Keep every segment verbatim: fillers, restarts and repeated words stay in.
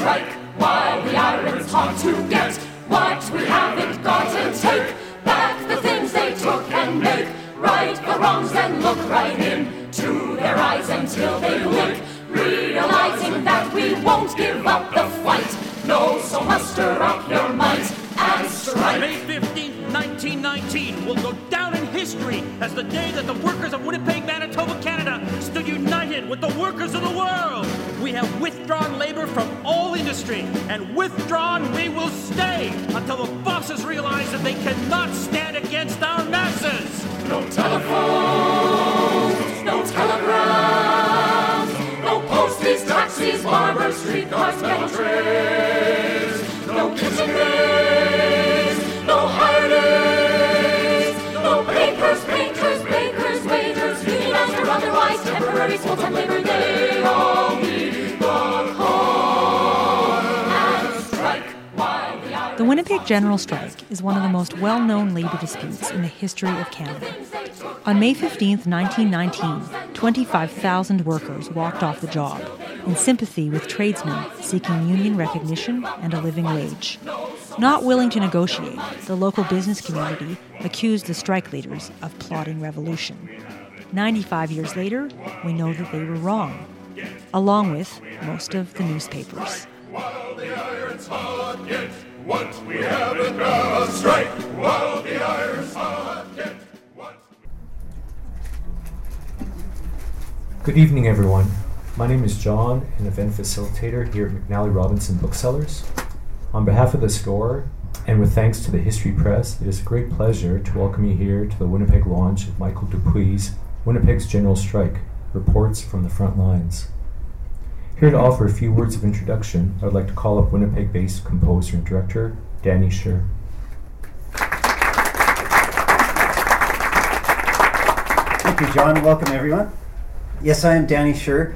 strike while the irons hard to get what we haven't got and take back the things they took and make right the wrongs and look right into their eyes until they blink, realizing that we won't give up the fight. No, so muster up your might and strike. May fifteenth, nineteen nineteen will go down in history as the day that the workers of Winnipeg, Manitoba, Canada stood united with the workers of the world. We have withdrawn labor from all industry, and withdrawn we will stay until the bosses realize that they cannot stand against our masses. No telephones, no telegrams, no posties, taxis, barbers, streetcars, metal trains, no kitchen maids, no hired-ins, no bakers, painters, bakers, waiters, unionized or otherwise, temporary full-time labor, they all need the call and strike while the hour. The Winnipeg General Strike is one of the most well-known labor disputes in the history of Canada. On May fifteenth, nineteen nineteen, twenty-five thousand workers walked off the job in sympathy with tradesmen seeking union recognition and a living wage. Not willing to negotiate, the local business community accused the strike leaders of plotting revolution. ninety-five years later, we know that they were wrong, along with most of the newspapers. While the iron's hot, get what we haven't got. Strike while the iron's hot, get what. Good evening, everyone. My name is John, an event facilitator here at McNally Robinson Booksellers. On behalf of the store, and with thanks to the History Press, it is a great pleasure to welcome you here to the Winnipeg launch of Michael Dupuy's Winnipeg's General Strike, Reports from the Front Lines. Here to offer a few words of introduction, I would like to call up Winnipeg-based composer and director, Danny Sher. Thank you, John. Welcome, everyone. Yes, I am Danny Sher.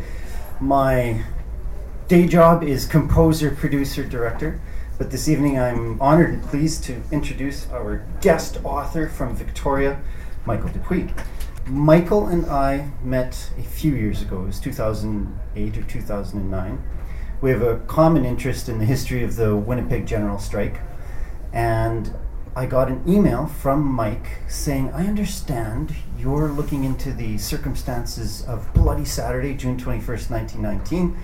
My day job is composer, producer, director. But this evening I'm honored and pleased to introduce our guest author from Victoria, Michael Dupuy. Michael and I met a few years ago. It was two thousand eight or two thousand nine. We have a common interest in the history of the Winnipeg General Strike. And I got an email from Mike saying, I understand you're looking into the circumstances of Bloody Saturday, June twenty-first, nineteen nineteen,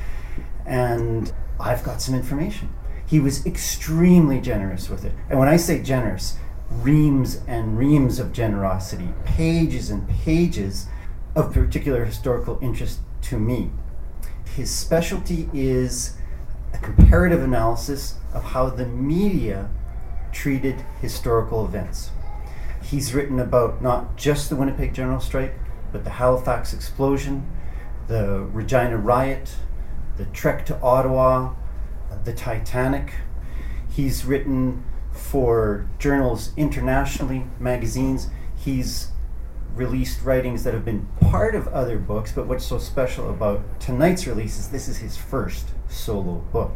and I've got some information. He was extremely generous with it. And when I say generous, reams and reams of generosity, pages and pages of particular historical interest to me. His specialty is a comparative analysis of how the media treated historical events. He's written about not just the Winnipeg General Strike, but the Halifax explosion, the Regina riot, the trek to Ottawa, the Titanic. He's written for journals internationally, magazines. He's released writings that have been part of other books, but what's so special about tonight's release is this is his first solo book.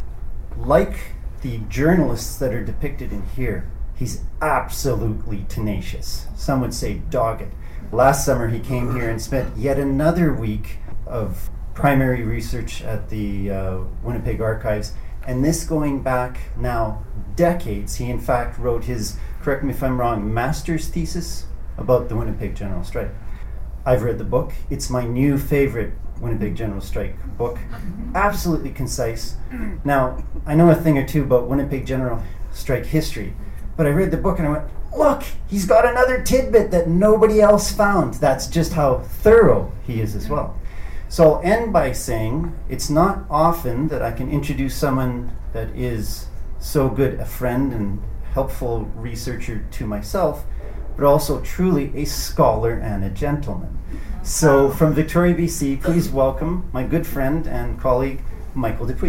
Like the journalists that are depicted in here, he's absolutely tenacious. Some would say dogged. Last summer he came here and spent yet another week of primary research at the uh, Winnipeg Archives, and this going back now decades. He in fact wrote his, correct me if I'm wrong, master's thesis about the Winnipeg General Strike. I've read the book. It's my new favorite Winnipeg General Strike book. Absolutely concise. Now, I know a thing or two about Winnipeg General Strike history, but I read the book and I went, look, he's got another tidbit that nobody else found. That's just how thorough he is as well. So I'll end by saying it's not often that I can introduce someone that is so good a friend and helpful researcher to myself, but also truly a scholar and a gentleman. So from Victoria, B C, please welcome my good friend and colleague, Michael Dupuy.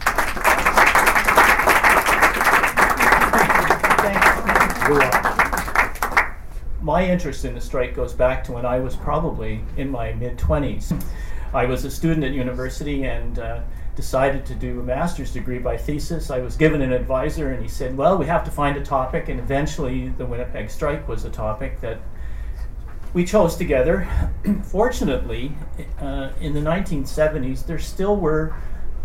My interest in the strike goes back to when I was probably in my mid-twenties. I was a student at university and uh, decided to do a master's degree by thesis. I was given an advisor and he said, well, we have to find a topic, and eventually the Winnipeg strike was a topic that we chose together. Fortunately, uh, in the nineteen seventies, there still were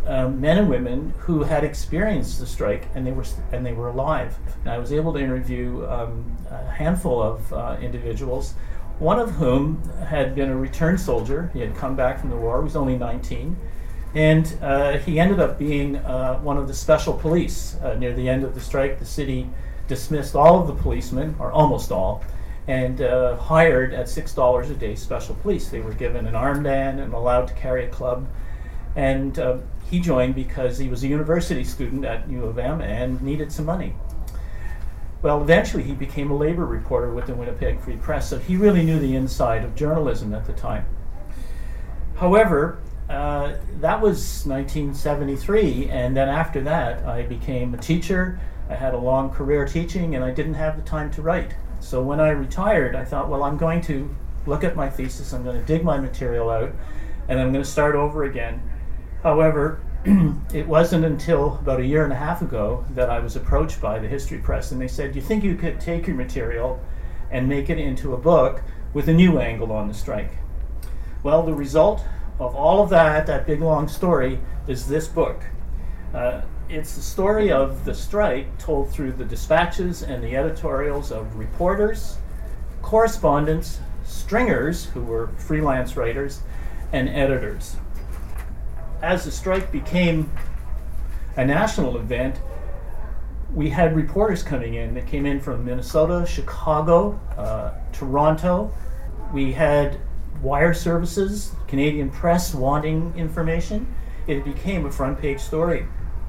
um, men and women who had experienced the strike and they were and they were alive. And I was able to interview um, a handful of uh, individuals, one of whom had been a returned soldier. He had come back from the war. He was only nineteen. And uh, he ended up being uh, one of the special police. Uh, near the end of the strike, the city dismissed all of the policemen, or almost all, and uh, hired at six dollars a day special police. They were given an armband and allowed to carry a club. And uh, he joined because he was a university student at U of M and needed some money. Well, eventually he became a labor reporter with the Winnipeg Free Press, so he really knew the inside of journalism at the time. However, uh, that was nineteen seventy-three, and then after that I became a teacher. I had a long career teaching, and I didn't have the time to write. So when I retired, I thought, well, I'm going to look at my thesis, I'm going to dig my material out, and I'm going to start over again. However, it wasn't until about a year and a half ago that I was approached by the History Press, and they said, do you think you could take your material and make it into a book with a new angle on the strike? Well, the result of all of that, that big long story, is this book. Uh, it's the story of the strike told through the dispatches and the editorials of reporters, correspondents, stringers, who were freelance writers, and editors. As the strike became a national event, we had reporters coming in that came in from Minnesota, Chicago, uh, Toronto. We had wire services, Canadian press wanting information. It became a front page story.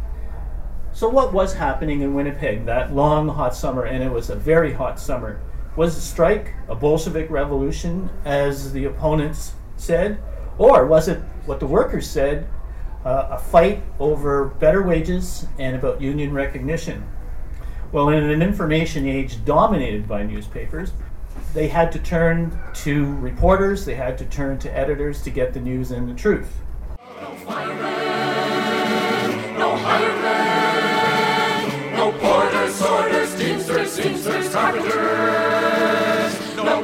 So what was happening in Winnipeg that long, hot summer, and it was a very hot summer? Was the strike a Bolshevik revolution, as the opponents said? Or was it what the workers said, uh, a fight over better wages and about union recognition? Well, in an information age dominated by newspapers, they had to turn to reporters, they had to turn to editors to get the news and the truth. No firemen, no hiremen, no porters, sorters, teamsters, seamsters, carpenters, no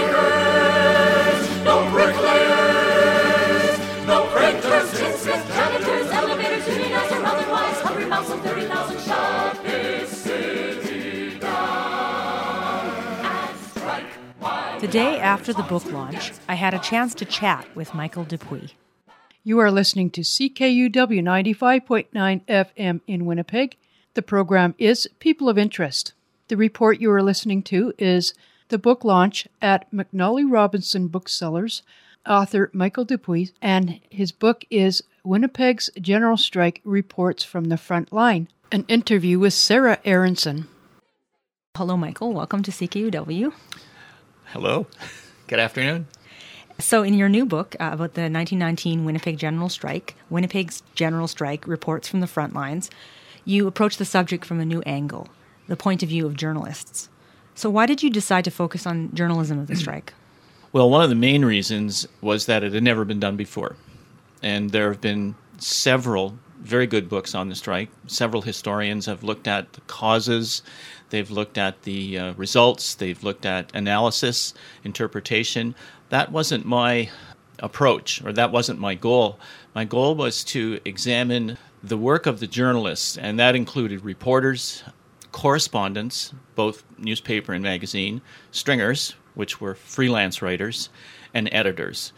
caretakers, no bricklayers, no printers, tinsmiths, janitors, elevators, unionists, or otherwise, hundred miles and thirty thousand shut this city down and strike while The day after the book launch, I had a chance to chat with Michael Dupuis. You are listening to C K U W ninety-five point nine F M in Winnipeg. The program is People of Interest. The report you are listening to is the book launch at McNally Robinson Booksellers, author Michael Dupuis, and his book is Winnipeg's General Strike Reports from the Front Line, an interview with Sarah Aronson. Hello, Michael. Welcome to C K U W. Hello. Good afternoon. So in your new book uh, about the nineteen nineteen Winnipeg General Strike, Winnipeg's General Strike Reports from the Front Lines, you approach the subject from a new angle, the point of view of journalists. So why did you decide to focus on journalism of the strike? Well, one of the main reasons was that it had never been done before. And there have been several very good books on the strike. Several historians have looked at the causes, they've looked at the uh, results, they've looked at analysis, interpretation. That wasn't my approach, or that wasn't my goal. My goal was to examine the work of the journalists, and that included reporters, correspondents, both newspaper and magazine, stringers, which were freelance writers, and editors.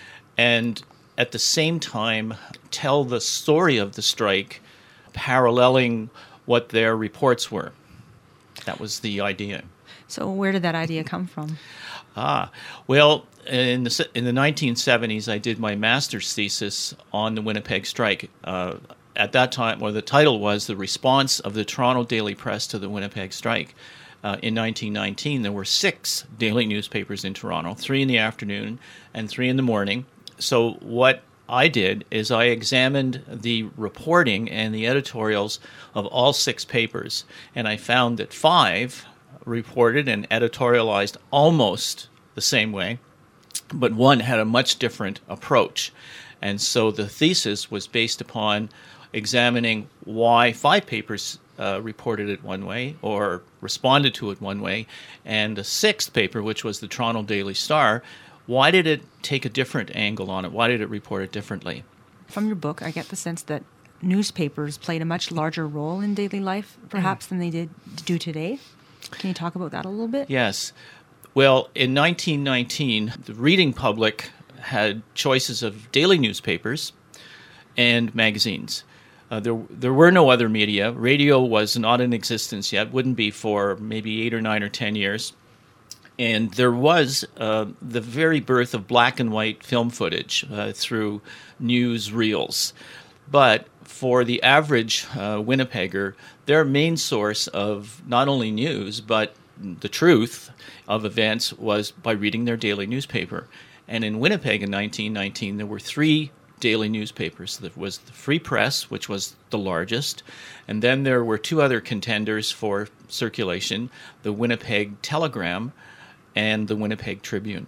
And at the same time, tell the story of the strike, paralleling what their reports were. That was the idea. So where did that idea come from? Ah, well, in the in the nineteen seventies, I did my master's thesis on the Winnipeg strike. Uh, at that time, well, the title was The Response of the Toronto Daily Press to the Winnipeg Strike. Uh, in nineteen nineteen, there were six daily newspapers in Toronto, three in the afternoon and three in the morning. So what I did is I examined the reporting and the editorials of all six papers, and I found that five reported and editorialized almost the same way, but one had a much different approach. And so the thesis was based upon examining why five papers uh, reported it one way or responded to it one way, and the sixth paper, which was the Toronto Daily Star, why did it take a different angle on it? Why did it report it differently? From your book, I get the sense that newspapers played a much larger role in daily life, perhaps, than they did do today. Can you talk about that a little bit? Yes. Well, in nineteen nineteen, the reading public had choices of daily newspapers and magazines. Uh, there, there were no other media. Radio was not in existence yet, wouldn't be for maybe eight or nine or ten years. And there was uh, the very birth of black and white film footage uh, through news reels. But for the average uh, Winnipegger, their main source of not only news, but the truth of events was by reading their daily newspaper. And in Winnipeg in nineteen nineteen, there were three daily newspapers. There was the Free Press, which was the largest, and then there were two other contenders for circulation, the Winnipeg Telegram and the Winnipeg Tribune.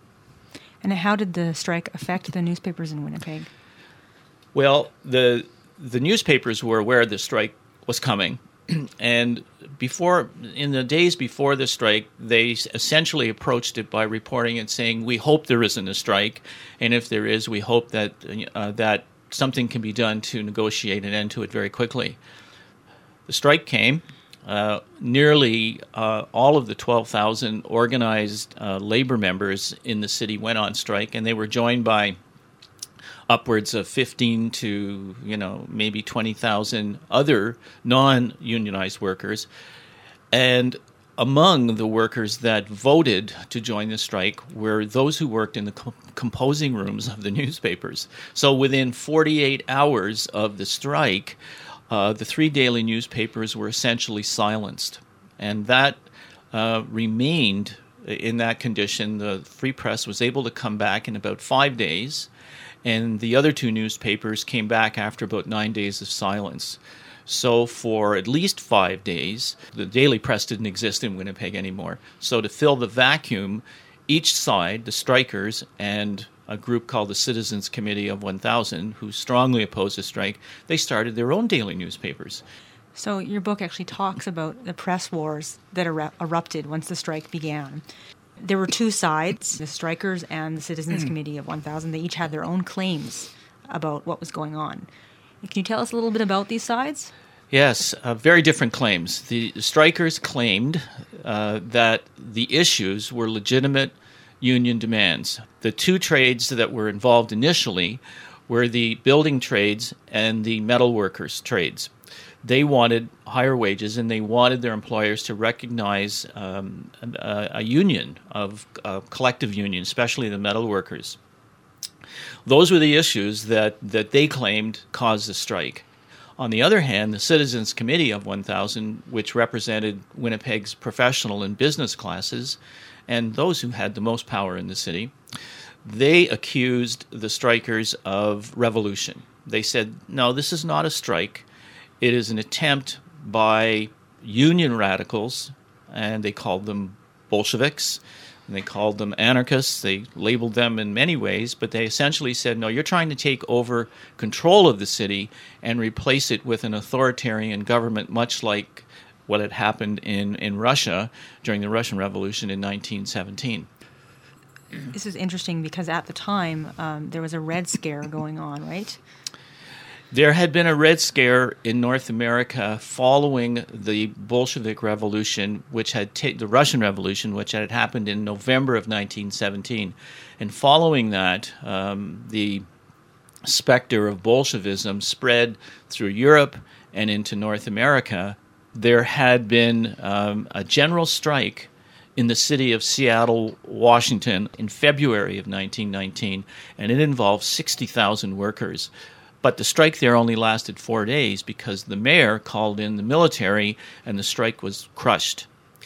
And how did the strike affect the newspapers in Winnipeg? Well, the the newspapers were aware the strike was coming, and before, in the days before the strike, they essentially approached it by reporting it, saying, "We hope there isn't a strike, and if there is, we hope that uh, that something can be done to negotiate an end to it very quickly." The strike came. Uh, nearly uh, all of the twelve thousand organized uh, labor members in the city went on strike, and they were joined by upwards of fifteen to, you know, maybe twenty thousand other non-unionized workers. And among the workers that voted to join the strike were those who worked in the co- composing rooms of the newspapers. So within forty-eight hours of the strike, uh, the three daily newspapers were essentially silenced. And that uh, remained in that condition. The Free Press was able to come back in about five days, and the other two newspapers came back after about nine days of silence. So for at least five days, the daily press didn't exist in Winnipeg anymore. So to fill the vacuum, each side, the strikers and a group called the Citizens Committee of one thousand, who strongly opposed the strike, they started their own daily newspapers. So your book actually talks about the press wars that er- erupted once the strike began. There were two sides, the strikers and the Citizens Committee of one thousand. They each had their own claims about what was going on. Can you tell us a little bit about these sides? Yes, uh, very different claims. The strikers claimed uh, that the issues were legitimate union demands. The two trades that were involved initially were the building trades and the metal workers trades. They wanted higher wages, and they wanted their employers to recognize um, a, a union, of a collective union, especially the metal workers. Those were the issues that, that they claimed caused the strike. On the other hand, the Citizens Committee of one thousand, which represented Winnipeg's professional and business classes, and those who had the most power in the city, they accused the strikers of revolution. They said, no, this is not a strike. It is an attempt by union radicals, and they called them Bolsheviks, and they called them anarchists. They labeled them in many ways, but they essentially said, no, you're trying to take over control of the city and replace it with an authoritarian government, much like what had happened in, in Russia during the Russian Revolution in nineteen seventeen. This is interesting because at the time, um, there was a Red Scare going on, right? There had been a Red Scare in North America following the Bolshevik Revolution, which had ta- the Russian Revolution, which had happened in November of nineteen seventeen. And following that, um, the specter of Bolshevism spread through Europe and into North America. There had been um, a general strike in the city of Seattle, Washington, in February of nineteen nineteen, and it involved sixty thousand workers. But the strike there only lasted four days because the mayor called in the military and the strike was crushed.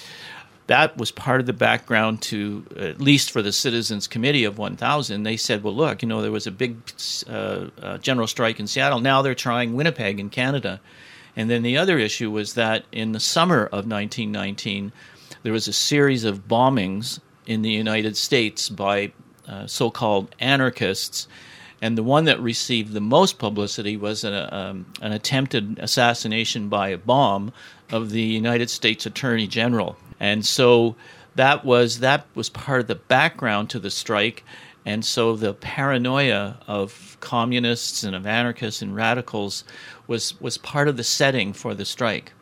That was part of the background to, at least for the Citizens Committee of one thousand, they said, well, look, you know, there was a big uh, uh, general strike in Seattle. Now they're trying Winnipeg in Canada. And then the other issue was that in the summer of nineteen nineteen, there was a series of bombings in the United States by uh, so-called anarchists. And the one that received the most publicity was an, um, an attempted assassination by a bomb of the United States Attorney General. And so that was that was part of the background to the strike. And so the paranoia of communists and of anarchists and radicals was, was part of the setting for the strike.